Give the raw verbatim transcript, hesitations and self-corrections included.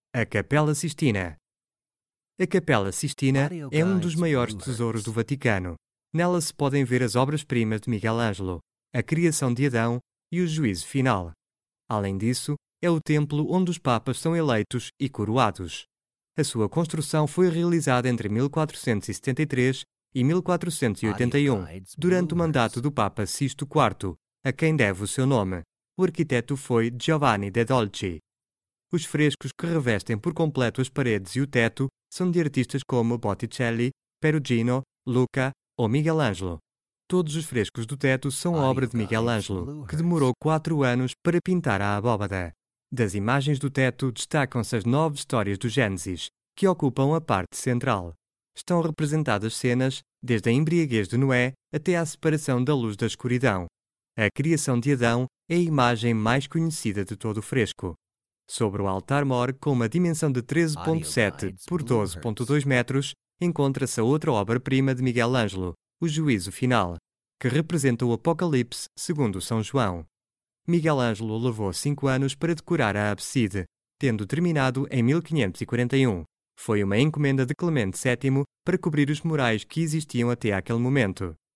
A Capela Sistina. A Capela Sistina é um dos maiores tesouros do Vaticano. Nela se podem ver as obras-primas de Miguel Ângelo, a criação de Adão e o juízo final. Além disso, é o templo onde os papas são eleitos e coroados. A sua construção foi realizada entre mil quatrocentos e setenta e três e mil quatrocentos e oitenta e um, durante o mandato do Papa Sisto quarto, a quem deve o seu nome. O arquiteto foi Giovanni de Dolci. Os frescos que revestem por completo as paredes e o teto são de artistas como Botticelli, Perugino, Luca ou Miguel Ângelo. Todos os frescos do teto são obra de Miguel Ângelo, que demorou quatro anos para pintar a abóbada. Das imagens do teto destacam-se as nove histórias do Gênesis, que ocupam a parte central. Estão representadas cenas desde a embriaguez de Noé até à separação da luz da escuridão. A criação de Adão é a imagem mais conhecida de todo o fresco. Sobre o altar-mor, com uma dimensão de treze vírgula sete por doze vírgula dois metros, encontra-se a outra obra-prima de Miguel Ângelo, o Juízo Final, que representa o Apocalipse segundo São João. Miguel Ângelo levou cinco anos para decorar a abside, tendo terminado em mil quinhentos e quarenta e um. Foi uma encomenda de Clemente sétimo para cobrir os murais que existiam até aquele momento.